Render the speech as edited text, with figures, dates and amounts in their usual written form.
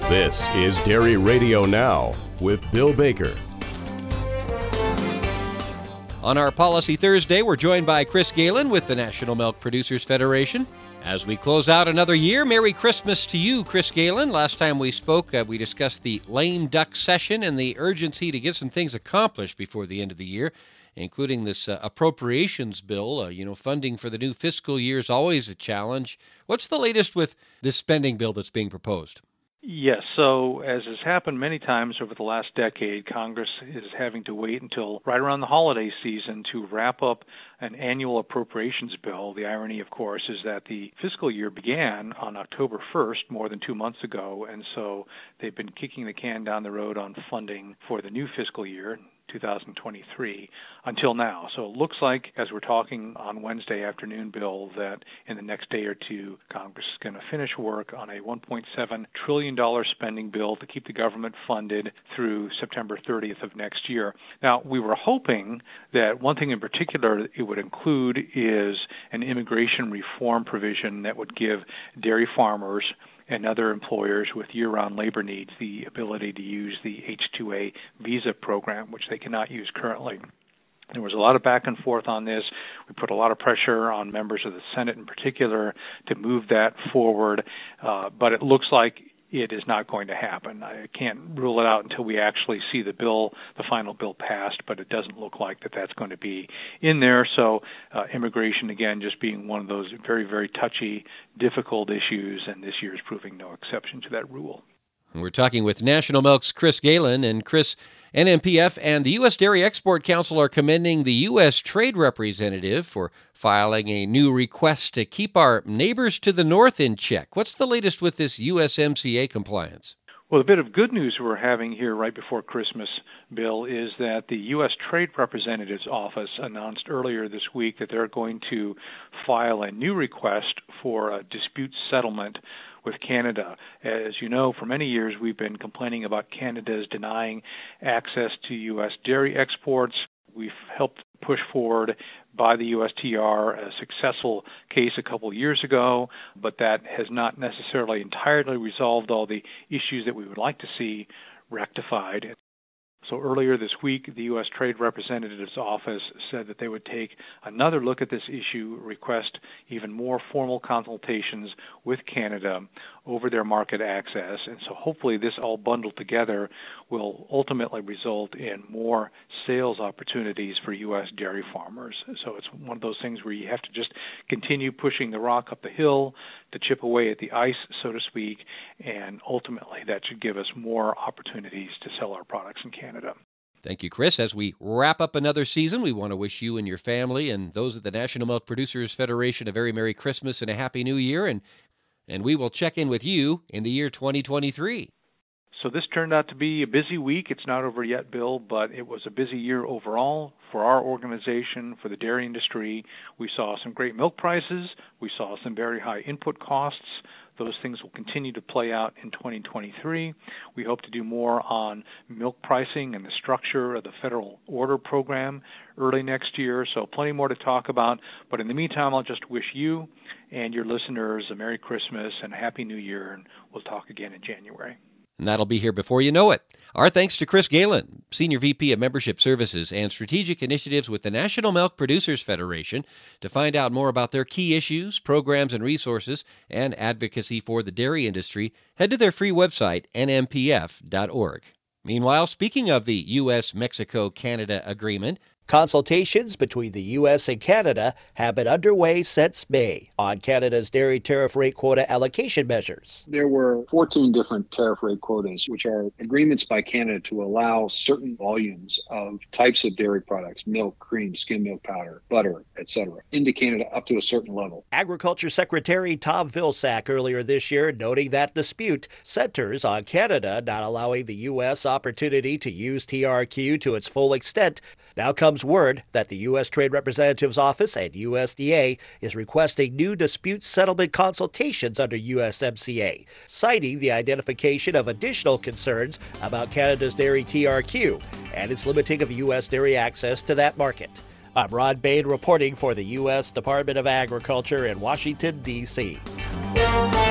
This is Dairy Radio Now with Bill Baker. On our Policy Thursday, we're joined by Chris Galen with the National Milk Producers Federation. As we close out another year, Merry Christmas to you, Chris Galen. Last time we spoke, we discussed the lame duck session and the urgency to get some things accomplished before the end of the year, including this appropriations bill. Funding for the new fiscal year is always a challenge. What's the latest with this spending bill that's being proposed? Yes, so as has happened many times over the last decade, Congress is having to wait until right around the holiday season to wrap up an annual appropriations bill. The irony, of course, is that the fiscal year began on October 1st, more than 2 months ago, and so they've been kicking the can down the road on funding for the new fiscal year, 2023, until now. So it looks like, as we're talking on Wednesday afternoon, Bill, that in the next day or two, Congress is going to finish work on a $1.7 trillion spending bill to keep the government funded through September 30th of next year. Now, we were hoping that one thing in particular it would include is an immigration reform provision that would give dairy farmers and other employers with year-round labor needs the ability to use the H-2A visa program, which they cannot use currently. There was a lot of back and forth on this. We put a lot of pressure on members of the Senate in particular to move that forward, but it looks like it is not going to happen. I can't rule it out until we actually see the bill, the final bill passed, but it doesn't look like that's going to be in there. So immigration, again, just being one of those very, very touchy, difficult issues, and this year is proving no exception to that rule. We're talking with National Milk's Chris Galen. And Chris, NMPF and the U.S. Dairy Export Council are commending the U.S. Trade Representative for filing a new request to keep our neighbors to the north in check. What's the latest with this USMCA compliance? Well, a bit of good news we're having here right before Christmas, Bill, is that the U.S. Trade Representative's office announced earlier this week that they're going to file a new request for a dispute settlement with Canada. As you know, for many years we've been complaining about Canada's denying access to U.S. dairy exports. We've helped push forward by the USTR a successful case a couple years ago, but that has not necessarily entirely resolved all the issues that we would like to see rectified. So earlier this week, the U.S. Trade Representative's office said that they would take another look at this issue, request even more formal consultations with Canada over their market access. And so hopefully this all bundled together will ultimately result in more sales opportunities for U.S. dairy farmers. So it's one of those things where you have to just continue pushing the rock up the hill to chip away at the ice, so to speak, and ultimately that should give us more opportunities to sell our products in Canada. Thank you, Chris. As we wrap up another season, we want to wish you and your family and those at the National Milk Producers Federation a very Merry Christmas and a Happy New Year, and we will check in with you in the year 2023. So this turned out to be a busy week. It's not over yet, Bill, but it was a busy year overall for our organization, for the dairy industry. We saw some great milk prices. We saw some very high input costs. Those things will continue to play out in 2023. We hope to do more on milk pricing and the structure of the federal order program early next year, so plenty more to talk about. But in the meantime, I'll just wish you and your listeners a Merry Christmas and a Happy New Year, and we'll talk again in January. And that'll be here before you know it. Our thanks to Chris Galen, Senior VP of Membership Services and Strategic Initiatives with the National Milk Producers Federation. To find out more about their key issues, programs, and resources, and advocacy for the dairy industry, head to their free website, nmpf.org. Meanwhile, speaking of the U.S.-Mexico-Canada agreement, consultations between the U.S. and Canada have been underway since May on Canada's dairy tariff rate quota allocation measures. There were 14 different tariff rate quotas, which are agreements by Canada to allow certain volumes of types of dairy products, milk, cream, skim milk powder, butter, etc., into Canada up to a certain level. Agriculture Secretary Tom Vilsack earlier this year noting that dispute centers on Canada not allowing the U.S. opportunity to use TRQ to its full extent. Now comes word that the U.S. Trade Representative's Office and USDA is requesting new dispute settlement consultations under USMCA, citing the identification of additional concerns about Canada's dairy TRQ and its limiting of U.S. dairy access to that market. I'm Rod Bain reporting for the U.S. Department of Agriculture in Washington, D.C.